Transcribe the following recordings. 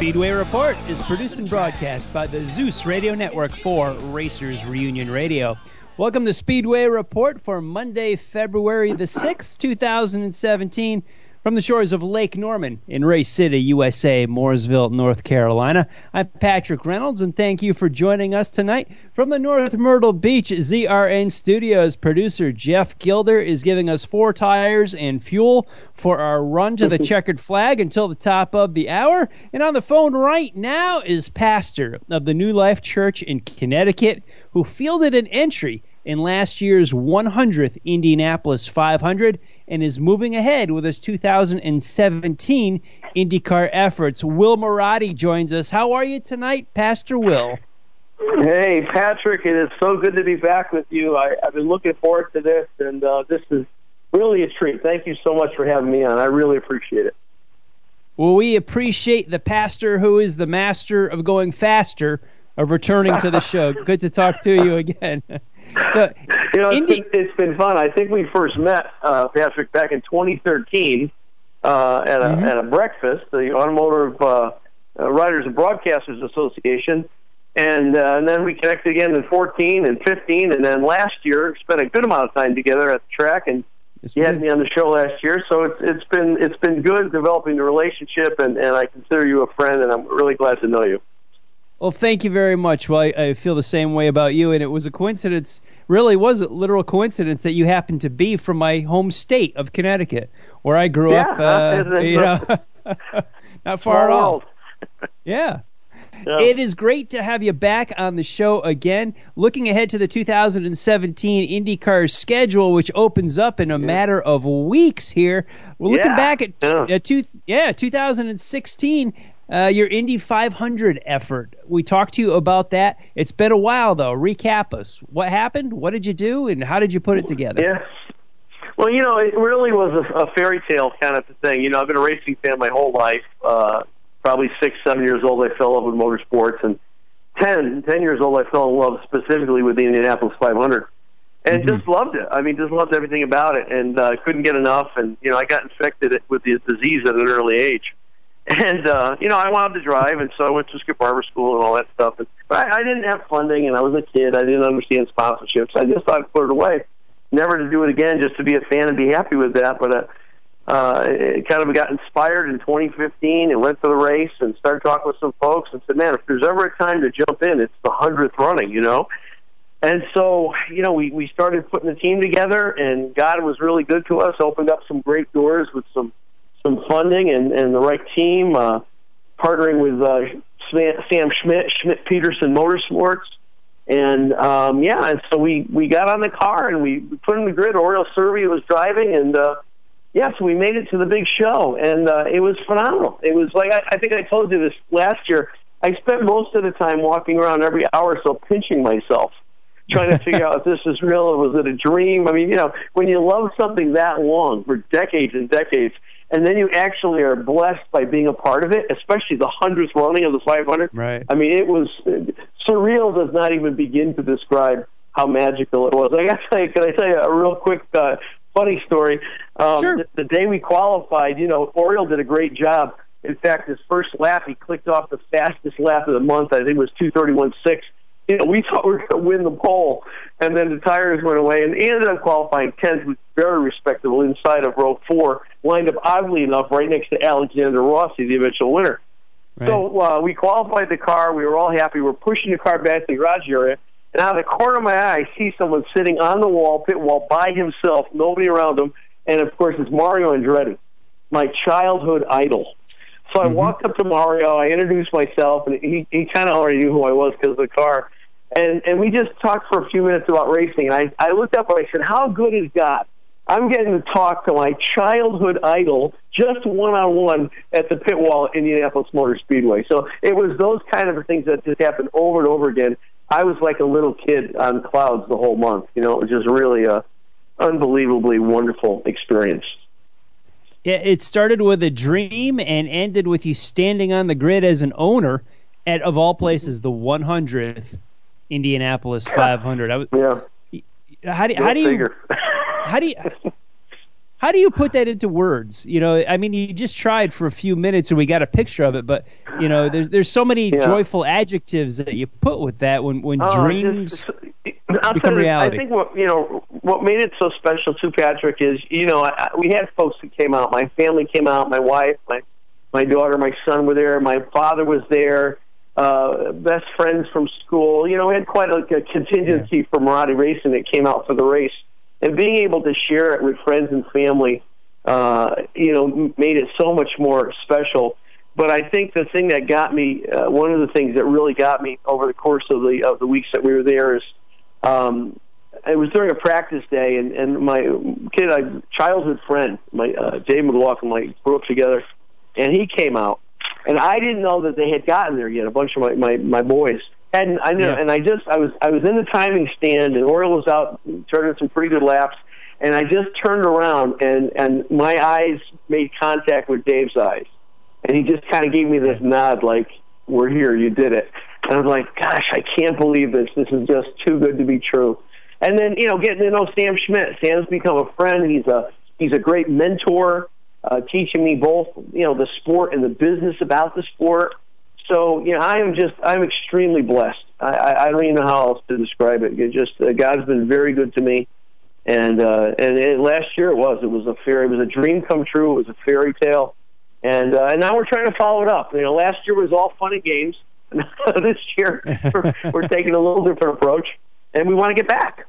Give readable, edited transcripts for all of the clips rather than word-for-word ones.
Speedway Report is produced and broadcast by the Zeus Radio Network for Racers Reunion Radio. Welcome to Speedway Report for Monday, February the 6th, 2017, from the shores of Lake Norman in Race City, USA, Mooresville, North Carolina. I'm Patrick Reynolds, and thank you for joining us tonight. From the North Myrtle Beach ZRN Studios, producer Jeff Gilder is giving us 4 tires and fuel for our run to the checkered flag until the top of the hour. And on the phone right now is pastor of the New Life Church in Connecticut, who fielded an entry in last year's 100th Indianapolis 500 and is moving ahead with his 2017 IndyCar efforts. Will Marotti joins us. How are you tonight, Pastor Will? Hey, Patrick, it is so good to be back with you. I've been looking forward to this, and this is really a treat. Thank you so much for having me on. I really appreciate it. Well, we appreciate the pastor who is the master of going faster of returning to the show. Good to talk to you again. So, it's been fun. I think we first met, Patrick, back in 2013 at a breakfast, the Automotive Writers and Broadcasters Association, and then we connected again in 14 and 15, and then last year spent a good amount of time together at the track, and you had me on the show last year, so it's been good developing the relationship, and I consider you a friend, and I'm really glad to know you. Well, thank you very much. Well, I feel the same way about you, and it was a coincidence, really was a literal coincidence that you happened to be from my home state of Connecticut, where I grew up, not far at all. Yeah. It is great to have you back on the show again. Looking ahead to the 2017 IndyCar schedule, which opens up in a matter of weeks here. We're looking back at 2016. Your Indy 500 effort. We talked to you about that. It's been a while, though. Recap us. What happened? What did you do? And how did you put it together? Yes. Well, it really was a fairy tale kind of thing. I've been a racing fan my whole life. Probably 6, 7 years old, I fell in love with motorsports. And 10 years old, I fell in love specifically with the Indianapolis 500. And just loved it. I mean, just loved everything about it. And couldn't get enough. And, I got infected with the disease at an early age. And, I wanted to drive, and so I went to Skip Barber School and all that stuff. But I didn't have funding, and I was a kid. I didn't understand sponsorships. I just thought I'd put it away, never to do it again, just to be a fan and be happy with that. But it kind of got inspired in 2015 and went to the race and started talking with some folks and said, man, if there's ever a time to jump in, it's the 100th running, And so, we started putting the team together, and God was really good to us, opened up some great doors with some funding and the right team, partnering with Sam Schmidt Peterson Motorsports. And, and so we got on the car and we put in the grid. Oriole Survey was driving, and, so we made it to the big show. And it was phenomenal. It was like, I think I told you this last year, I spent most of the time walking around every hour or so pinching myself, trying to figure out if this is real or was it a dream. I mean, when you love something that long for decades and decades, and then you actually are blessed by being a part of it, especially the 100th running of the 500. Right. I mean, it was surreal. Does not even begin to describe how magical it was. I got to tell you, can I tell you a real quick funny story? Sure. The day we qualified, Oriole did a great job. In fact, his first lap, he clicked off the fastest lap of the month. I think it was 2:31.6. We thought we were going to win the pole, and then the tires went away, and he ended up qualifying 10th, which was very respectable inside of row 4, lined up oddly enough right next to Alexander Rossi, the eventual winner. Right. So we qualified the car. We were all happy. We're pushing the car back to the garage area, and out of the corner of my eye, I see someone sitting on the pit wall by himself, nobody around him, and of course it's Mario Andretti, my childhood idol. So I walked up to Mario, I introduced myself, and he kind of already knew who I was because of the car. And we just talked for a few minutes about racing. And I looked up and I said, how good is God? I'm getting to talk to my childhood idol just one-on-one at the pit wall at Indianapolis Motor Speedway. So it was those kind of things that just happened over and over again. I was like a little kid on clouds the whole month. It was just really a unbelievably wonderful experience. Yeah, it started with a dream and ended with you standing on the grid as an owner at, of all places, the 100th Indianapolis 500. How do How do you put that into words? I mean, you just tried for a few minutes and we got a picture of it, but there's so many joyful adjectives that you put with that when dreams become reality. I think what made it so special too, Patrick, is we had folks that came out. My family came out. My wife, my daughter, my son were there. My father was there. Best friends from school. We had quite a contingency for Maserati Racing that came out for the race. And being able to share it with friends and family, made it so much more special. But I think the thing that got me, one of the things that really got me over the course of the weeks that we were there is, it was during a practice day, and my childhood friend, Dave McLaughlin, we grew up together, and he came out, and I didn't know that they had gotten there yet. A bunch of my boys. And I knew, and I was in the timing stand, and Oriole was out turning some pretty good laps, and I just turned around, and my eyes made contact with Dave's eyes, and he just kind of gave me this nod, like, "We're here, you did it." And I was like, "Gosh, I can't believe this. This is just too good to be true." And then getting to know Sam Schmidt. Sam's become a friend. He's a great mentor, teaching me both the sport and the business about the sport. So, I'm extremely blessed. I don't even know how else to describe it. God's been very good to me. And last year it was a dream come true. It was a fairy tale. And now we're trying to follow it up. Last year was all fun and games. This year we're taking a little different approach, and we want to get back.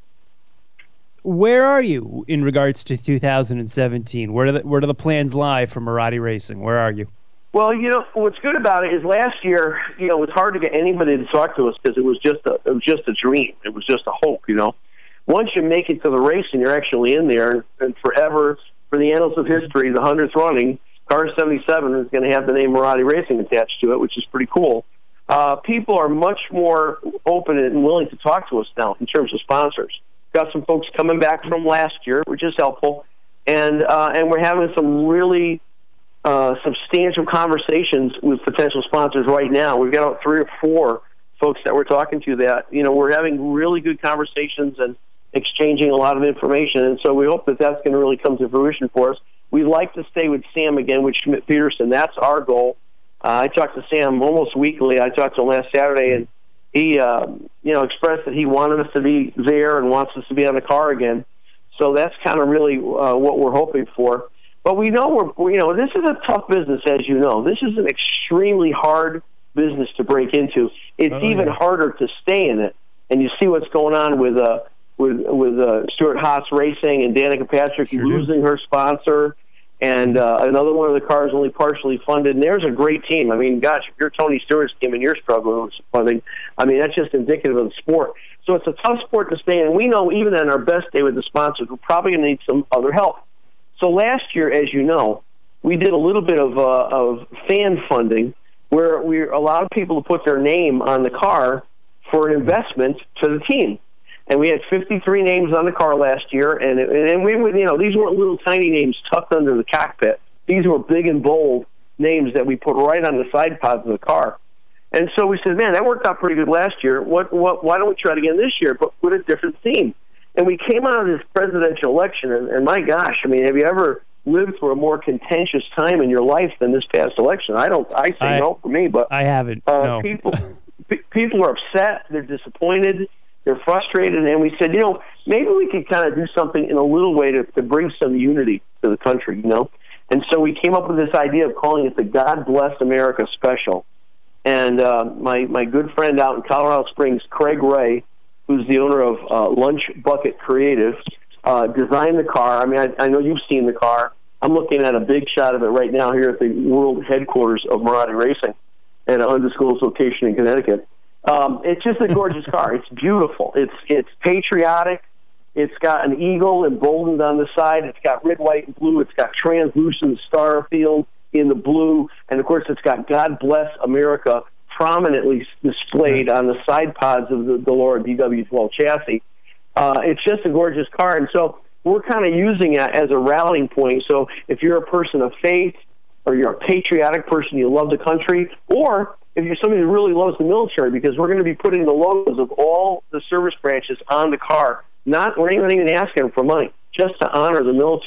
Where are you in regards to 2017? Where do the plans lie for Maserati Racing? Where are you? Well, what's good about it is last year, it was hard to get anybody to talk to us because it was just a dream. It was just a hope, Once you make it to the race and you're actually in there, and forever, for the annals of history, the 100th running, Car 77 is going to have the name Maserati Racing attached to it, which is pretty cool. People are much more open and willing to talk to us now in terms of sponsors. Got some folks coming back from last year, which is helpful, and we're having some really substantial conversations with potential sponsors right now. We've got 3 or 4 folks that we're talking to that, we're having really good conversations and exchanging a lot of information. And so we hope that that's going to really come to fruition for us. We'd like to stay with Sam again, with Schmidt Peterson. That's our goal. I talk to Sam almost weekly. I talked to him last Saturday, and he, expressed that he wanted us to be there and wants us to be on the car again. So that's kind of really what we're hoping for. But we know this is a tough business, as you know. This is an extremely hard business to break into. It's even harder to stay in it. And you see what's going on with Stuart Haas Racing and Danica Patrick losing her sponsor, and another one of the cars only partially funded. And there's a great team. I mean, gosh, if you're Tony Stewart's team and you're struggling with funding, I mean, that's just indicative of the sport. So it's a tough sport to stay in. And we know even on our best day with the sponsors, we're probably going to need some other help. So last year, as you know, we did a little bit of fan funding where we allowed people to put their name on the car for an investment to the team. And we had 53 names on the car last year, and we these weren't little tiny names tucked under the cockpit. These were big and bold names that we put right on the side pods of the car. And so we said, man, that worked out pretty good last year. Why don't we try it again this year, but with a different theme? And we came out of this presidential election, and my gosh, I mean, have you ever lived through a more contentious time in your life than this past election? I say no for me, but I haven't. No. People are upset. They're disappointed. They're frustrated, and we said, maybe we could kind of do something in a little way to bring some unity to the country, And so we came up with this idea of calling it the God Bless America Special. And my good friend out in Colorado Springs, Craig Ray, who's the owner of Lunch Bucket Creative, designed the car. I mean, I know you've seen the car. I'm looking at a big shot of it right now here at the world headquarters of Maserati Racing at an undisclosed location in Connecticut. It's just a gorgeous car. It's beautiful. It's patriotic. It's got an eagle emboldened on the side. It's got red, white, and blue. It's got translucent star field in the blue. And, of course, it's got God Bless America prominently displayed on the side pods of the Delora DW12 chassis. It's just a gorgeous car. And so we're kind of using it as a rallying point. So if you're a person of faith, or you're a patriotic person, you love the country, or if you're somebody who really loves the military, because we're going to be putting the logos of all the service branches on the car. We're not even asking them for money, just to honor the military.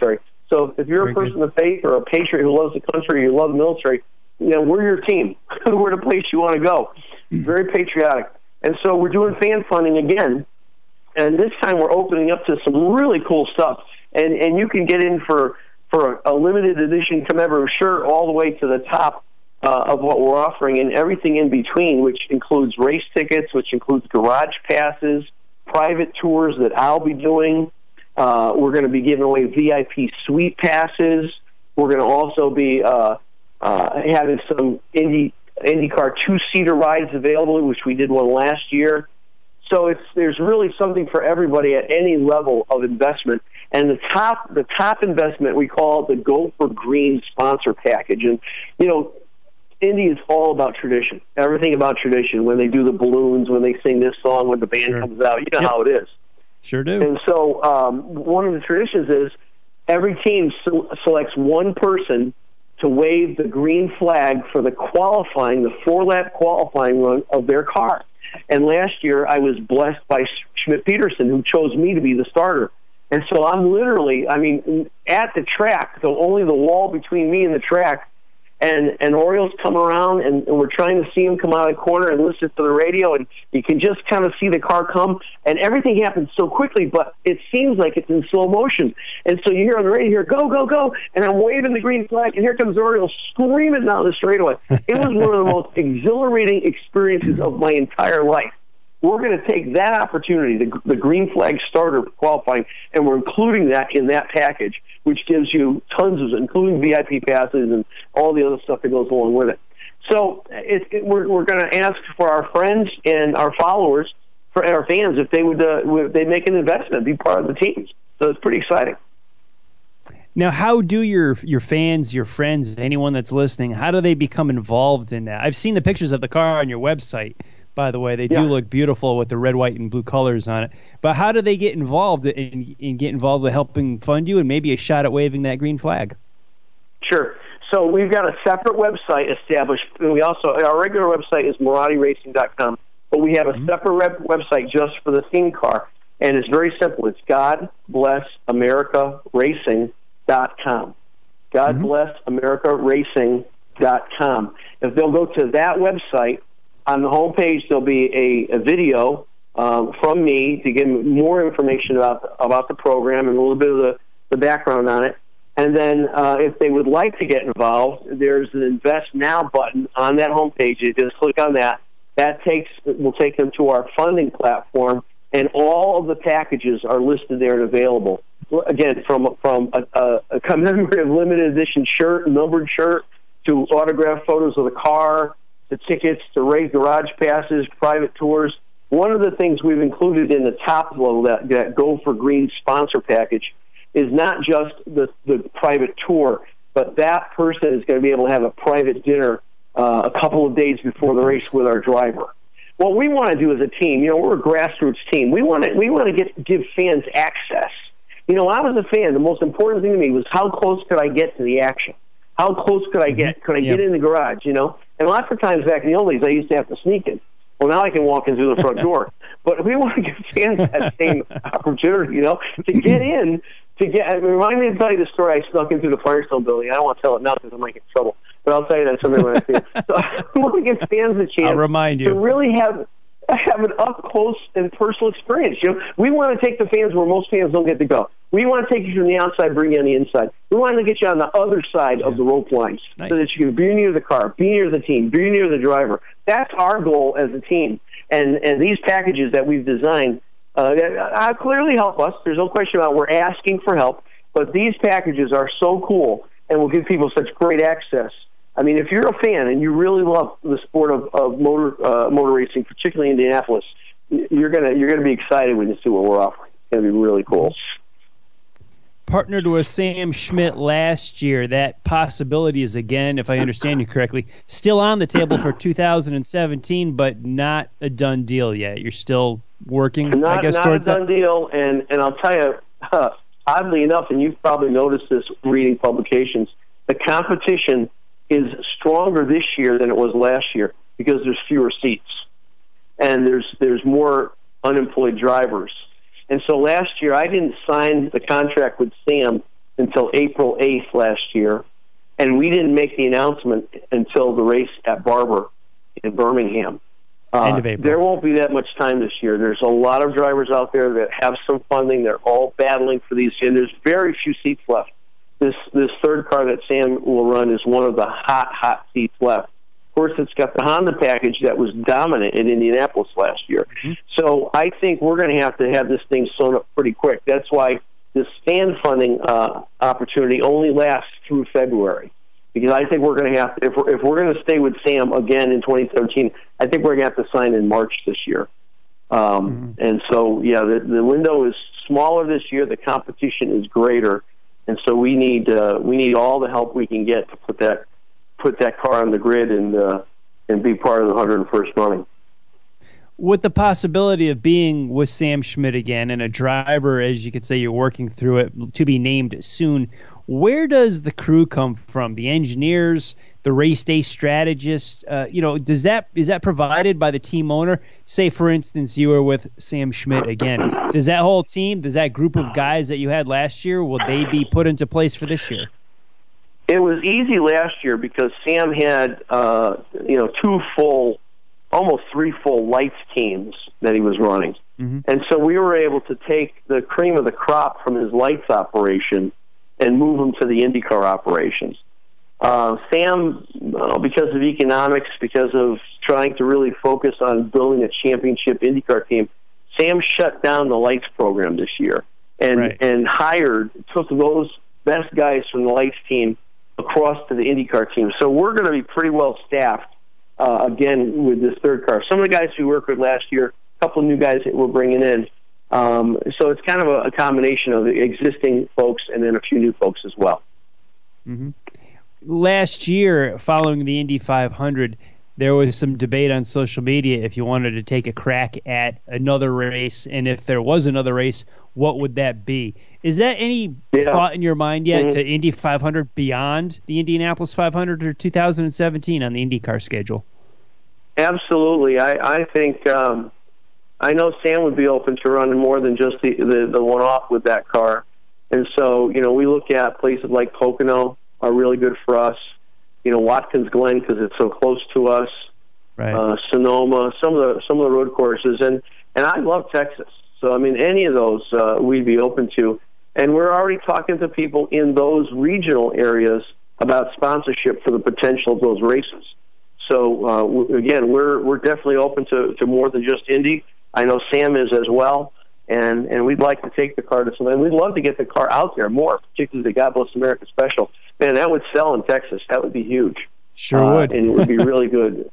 So if you're a person of faith or a patriot who loves the country, you love the military, we're your team. We're the place you want to go. Very patriotic. And so we're doing fan funding again, and this time we're opening up to some really cool stuff. And you can get in for a limited edition commemorative shirt all the way to the top of what we're offering, and everything in between, which includes race tickets, which includes garage passes, private tours that I'll be doing. We're going to be giving away VIP suite passes. We're going to also be having some IndyCar two-seater rides available, which we did one last year. So there's really something for everybody at any level of investment. And the top investment, we call it the Go for Green sponsor package. And, Indy is all about tradition, everything about tradition. When they do the balloons, when they sing this song, when the band comes out, how it is. Sure do. And so one of the traditions is every team selects one person to wave the green flag for the 4-lap qualifying run of their car. And last year I was blessed by Schmidt-Peterson, who chose me to be the starter. And so I'm literally, at the track, so only the wall between me and the track, and Orioles come around, and we're trying to see him come out of the corner and listen to the radio, and you can just kind of see the car come, and everything happens so quickly, but it seems like it's in slow motion. And so you hear on the radio, go, go, go, and I'm waving the green flag, and here comes Orioles screaming down the straightaway. It was one of the most exhilarating experiences of my entire life. We're going to take that opportunity, the green flag starter qualifying, and we're including that in that package, which gives you tons of, including VIP passes and all the other stuff that goes along with it. So we're going to ask for our friends and our followers, for our fans, if they would they make an investment, be part of the teams. So it's pretty exciting. Now, how do your fans, your friends, anyone that's listening, how do they become involved in that? I've seen the pictures of the car on your website. By the way, they do look beautiful with the red, white, and blue colors on it. But how do they get involved in get involved with helping fund you and maybe a shot at waving that green flag? Sure. So we've got a separate website established. And we also, our regular website is MarottiRacing.com, but we have a separate website just for the theme car. And it's very simple. It's GodBlessAmericaRacing.com. GodBlessAmericaRacing.com. If they'll go to that website, on the homepage, there'll be a video from me to give more information about the program and a little bit of the background on it. And then if they would like to get involved, there's an Invest Now button on that homepage. You just click on that. That will take them to our funding platform, and all of the packages are listed there and available. Again, from a commemorative limited edition shirt, numbered shirt, to autographed photos of the car, the tickets, to race garage passes, private tours. One of the things we've included in the top level, that Go for Green sponsor package, is not just the private tour, but that person is going to be able to have a private dinner a couple of days before the race with our driver. What we want to do as a team, we're a grassroots team. We want to give fans access. I was a fan. The most important thing to me was how close could I get to the action? How close could I get? Could I get in the garage, And lots of times back in the old days, I used to have to sneak in. Well, now I can walk in through the front door. But we want to give fans that same opportunity, to get in. Remind me to tell you the story. I snuck in through the Firestone building. I don't want to tell it now because I might get in trouble. But I'll tell you that someday when I see it. So I want to give fans a chance to really have an up-close and personal experience. We want to take the fans where most fans don't get to go. We want to take you from the outside, bring you on the inside. We want to get you on the other side of the rope lines so that you can be near the car, be near the team, be near the driver. That's our goal as a team. And these packages that we've designed clearly help us. There's no question about it. We're asking for help. But these packages are so cool and will give people such great access. If you're a fan and you really love the sport of motor racing, particularly Indianapolis, you're gonna be excited when you see what we're offering. It's gonna be really cool. Partnered with Sam Schmidt last year. That possibility is, again, if I understand you correctly, still on the table for 2017, but not a done deal yet. You're still working, towards that? Not a done deal, and I'll tell you, oddly enough, and you've probably noticed this reading publications, the competition is stronger this year than it was last year because there's fewer seats and there's more unemployed drivers. And so last year I didn't sign the contract with Sam until April 8th last year, and we didn't make the announcement until the race at Barber in Birmingham. End of April. There won't be that much time this year. There's a lot of drivers out there that have some funding. They're all battling for these, and there's very few seats left. This third car that Sam will run is one of the hot seats left. Of course, it's got the Honda package that was dominant in Indianapolis last year. Mm-hmm. So I think we're going to have this thing sewn up pretty quick. That's why this stand funding opportunity only lasts through February. Because I think we're going to have to, if we're going to stay with Sam again in 2017, I think we're going to have to sign in March this year. And so, the window is smaller this year. The competition is greater, and so we need all the help we can get to put that car on the grid and be part of the 101st running. With the possibility of being with Sam Schmidt again and a driver, as you could say, you're working through it to be named soon, where does the crew come from? The engineers, the race day strategists? Is that provided by the team owner? Say, for instance, you were with Sam Schmidt again. Does that whole team, does that group of guys that you had last year, will they be put into place for this year? It was easy last year because Sam had, almost 3 full lights teams that he was running. Mm-hmm. And so we were able to take the cream of the crop from his lights operation and move him to the IndyCar operations. Sam, because of economics, because of trying to really focus on building a championship IndyCar team, Sam shut down the lights program this year and took those best guys from the lights team across to the IndyCar team. So we're going to be pretty well staffed again with this third car. Some of the guys we worked with last year, a couple of new guys that we're bringing in. So it's kind of a combination of the existing folks and then a few new folks as well. Mm-hmm. Last year, following the Indy 500, there was some debate on social media if you wanted to take a crack at another race, and if there was another race, what would that be? Is that any thought in your mind yet to Indy 500 beyond the Indianapolis 500 or 2017 on the IndyCar schedule? Absolutely. I think I know Sam would be open to running more than just the one-off with that car. And so, we look at places like Pocono are really good for us. Watkins Glen because it's so close to us. Right. Sonoma, some of the road courses, and I love Texas. So any of those we'd be open to, and we're already talking to people in those regional areas about sponsorship for the potential of those races. So again, we're definitely open to more than just Indy. I know Sam is as well, and we'd like to take the car to something. We'd love to get the car out there more, particularly the God Bless America Special. Man, that would sell in Texas. That would be huge. Sure would. And it would be really good.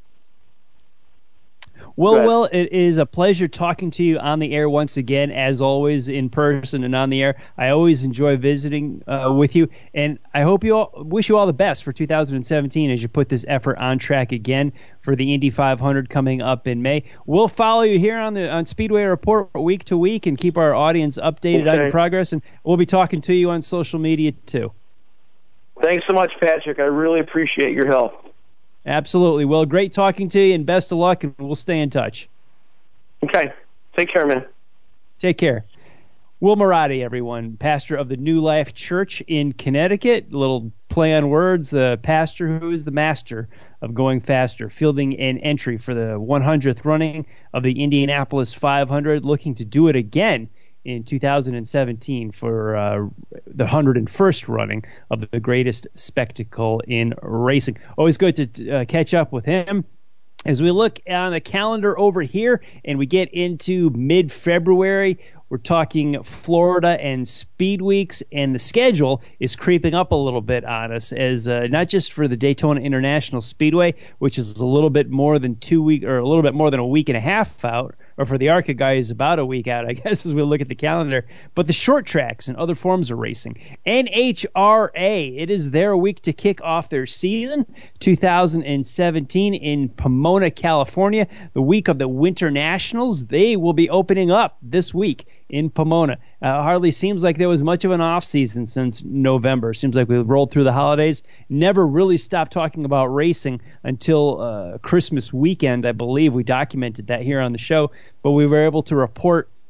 Well, Will, it is a pleasure talking to you on the air once again, as always, in person and on the air. I always enjoy visiting with you, and I wish you all the best for 2017 as you put this effort on track again for the Indy 500 coming up in May. We'll follow you here on Speedway Report week to week and keep our audience updated on your progress, and we'll be talking to you on social media too. Thanks so much, Patrick. I really appreciate your help. Absolutely. Well, great talking to you, and best of luck, and we'll stay in touch. Okay. Take care, man. Take care. Will Marotti, everyone, pastor of the New Life Church in Connecticut. A little play on words, the pastor who is the master of going faster, fielding an entry for the 100th running of the Indianapolis 500, looking to do it again in 2017 for the 101st running of the greatest spectacle in racing. Always good to catch up with him. As we look on the calendar over here and we get into mid-February, we're talking Florida and Speed Weeks, and the schedule is creeping up a little bit on us as not just for the Daytona International Speedway, which is a little bit more than 2 weeks or a little bit more than a week and a half out, or for the ARCA guys about a week out, I guess, as we look at the calendar, but the short tracks and other forms of racing. NHRA, it is their week to kick off their season, 2017 in Pomona, California, the week of the Winter Nationals. They will be opening up this week in Pomona. Hardly seems like there was much of an off season since November. Seems like we rolled through the holidays, never really stopped talking about racing until Christmas weekend. I believe we documented that here on the show, but we were able to report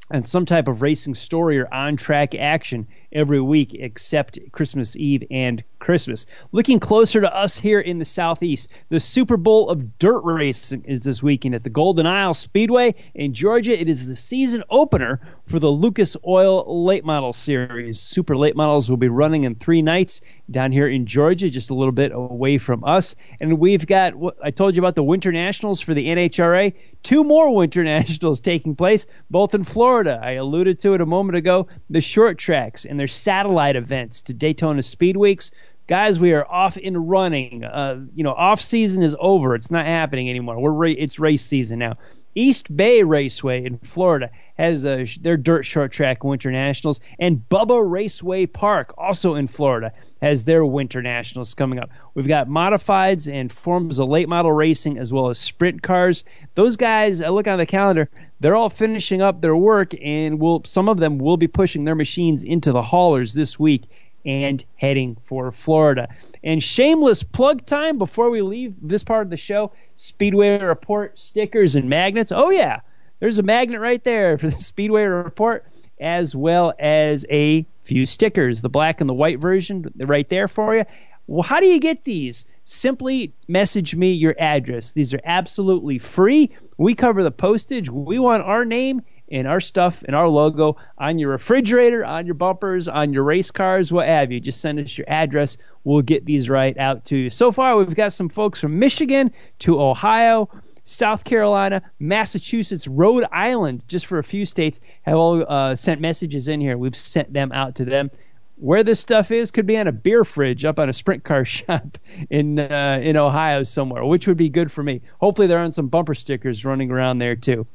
and some type of racing story or on-track action every week except Christmas Eve and Christmas. Looking closer to us here in the Southeast, the Super Bowl of dirt racing is this weekend at the Golden Isle Speedway in Georgia. It is the season opener for the Lucas Oil Late Model Series. Super Late Models will be running in 3 nights down here in Georgia, just a little bit away from us. And we've got, I told you about the Winter Nationals for the NHRA. 2 more Winter Nationals taking place, both in Florida. I alluded to it a moment ago, the short tracks and their satellite events to Daytona Speed Weeks. Guys, we are off and running. Off season is over. It's not happening anymore. It's race season now. East Bay Raceway in Florida has their dirt short track Winter Nationals, and Bubba Raceway Park, also in Florida, has their Winter Nationals coming up. We've got modifieds and forms of late model racing as well as sprint cars. Those guys, I look on the calendar, they're all finishing up their work, and some of them will be pushing their machines into the haulers this week and heading for Florida. And shameless plug time before we leave this part of the show, Speedway Report stickers and magnets. Oh, yeah, there's a magnet right there for the Speedway Report, as well as a few stickers, the black and the white version right there for you. Well, how do you get these? Simply message me your address. These are absolutely free. We cover the postage. We want our name and our stuff and our logo on your refrigerator, on your bumpers, on your race cars, what have you. Just send us your address. We'll get these right out to you. So far, we've got some folks from Michigan to Ohio, South Carolina, Massachusetts, Rhode Island, just for a few states, have all sent messages in here. We've sent them out to them. Where this stuff is could be on a beer fridge up on a sprint car shop in Ohio somewhere, which would be good for me. Hopefully they're on some bumper stickers running around there too.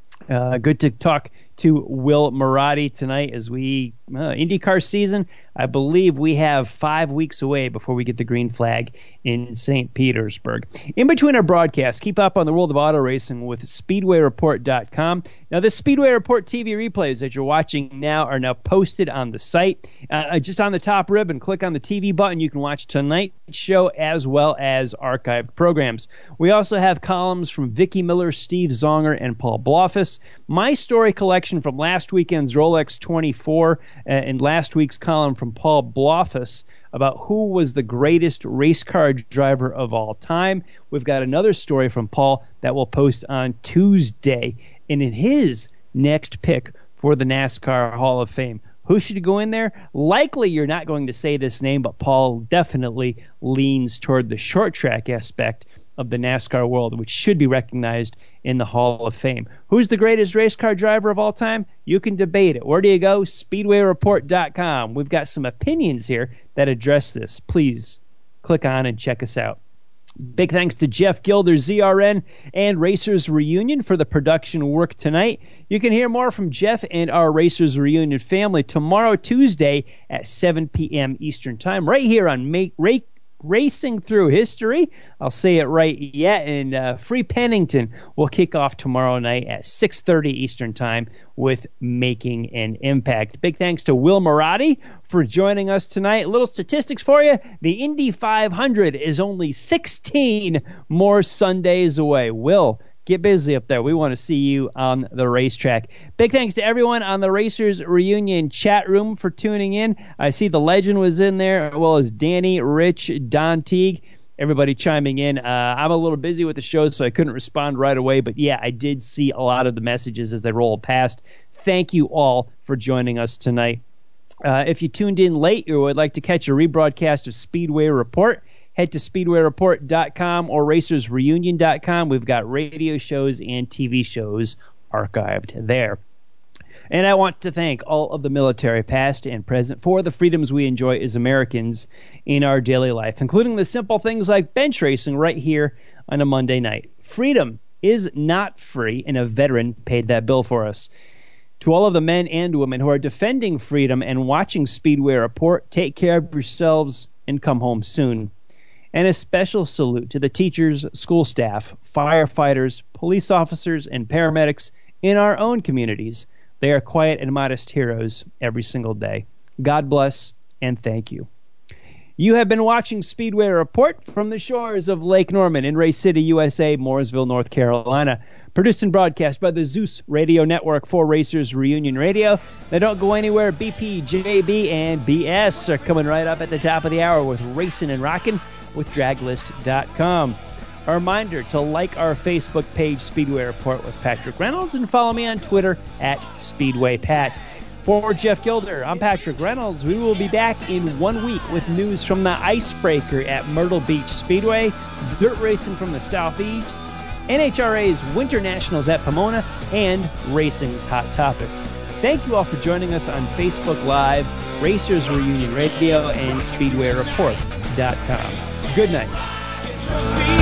Good to talk to Will Marotti tonight as IndyCar season. I believe we have 5 weeks away before we get the green flag in St. Petersburg. In between our broadcasts, keep up on the world of auto racing with SpeedwayReport.com. Now, the Speedway Report TV replays that you're watching now are now posted on the site. Just on the top ribbon, click on the TV button. You can watch tonight's show as well as archived programs. We also have columns from Vicki Miller, Steve Zonger, and Paul Blofus. My story collection from last weekend's Rolex 24 and last week's column from Paul Blofus about who was the greatest race car driver of all time. We've got another story from Paul that we'll post on Tuesday. And in his next pick for the NASCAR Hall of Fame, who should go in there? Likely you're not going to say this name, but Paul definitely leans toward the short track aspect of the NASCAR world, which should be recognized in the Hall of Fame. Who's the greatest race car driver of all time? You can debate it. Where do you go? SpeedwayReport.com. We've got some opinions here that address this. Please click on and check us out. Big thanks to Jeff Gilder, ZRN, and Racers Reunion for the production work tonight. You can hear more from Jeff and our Racers Reunion family tomorrow, Tuesday at 7 p.m. Eastern Time, right here on Racing Through History. I'll say it right yet. And Free Pennington will kick off tomorrow night at 6:30 Eastern Time with Making an Impact. Big thanks to Will Marotti for joining us tonight. Little statistics for you. The Indy 500 is only 16 more Sundays away. Will, get busy up there. We want to see you on the racetrack. Big thanks to everyone on the Racers Reunion chat room for tuning in. I see the legend was in there, as well as Danny, Rich, Don Teague, everybody chiming in. I'm a little busy with the show, so I couldn't respond right away. But, yeah, I did see a lot of the messages as they rolled past. Thank you all for joining us tonight. If you tuned in late or would like to catch a rebroadcast of Speedway Report, head to SpeedwayReport.com or RacersReunion.com. We've got radio shows and TV shows archived there. And I want to thank all of the military, past and present, for the freedoms we enjoy as Americans in our daily life, including the simple things like bench racing right here on a Monday night. Freedom is not free, and a veteran paid that bill for us. To all of the men and women who are defending freedom and watching Speedway Report, take care of yourselves and come home soon. And a special salute to the teachers, school staff, firefighters, police officers, and paramedics in our own communities. They are quiet and modest heroes every single day. God bless and thank you. You have been watching Speedway Report from the shores of Lake Norman in Race City, USA, Mooresville, North Carolina. Produced and broadcast by the Zeus Radio Network for Racers Reunion Radio. Now don't go anywhere. BP, JB, and BS are coming right up at the top of the hour with Racing and Rockin' with Draglist.com. A reminder to like our Facebook page, Speedway Report with Patrick Reynolds, and follow me on Twitter at SpeedwayPat. For Jeff Gilder, I'm Patrick Reynolds. We will be back in 1 week with news from the Icebreaker at Myrtle Beach Speedway, dirt racing from the Southeast, NHRA's Winter Nationals at Pomona, and racing's hot topics. Thank you all for joining us on Facebook Live, Racers Reunion Radio, and SpeedwayReport.com. Good night.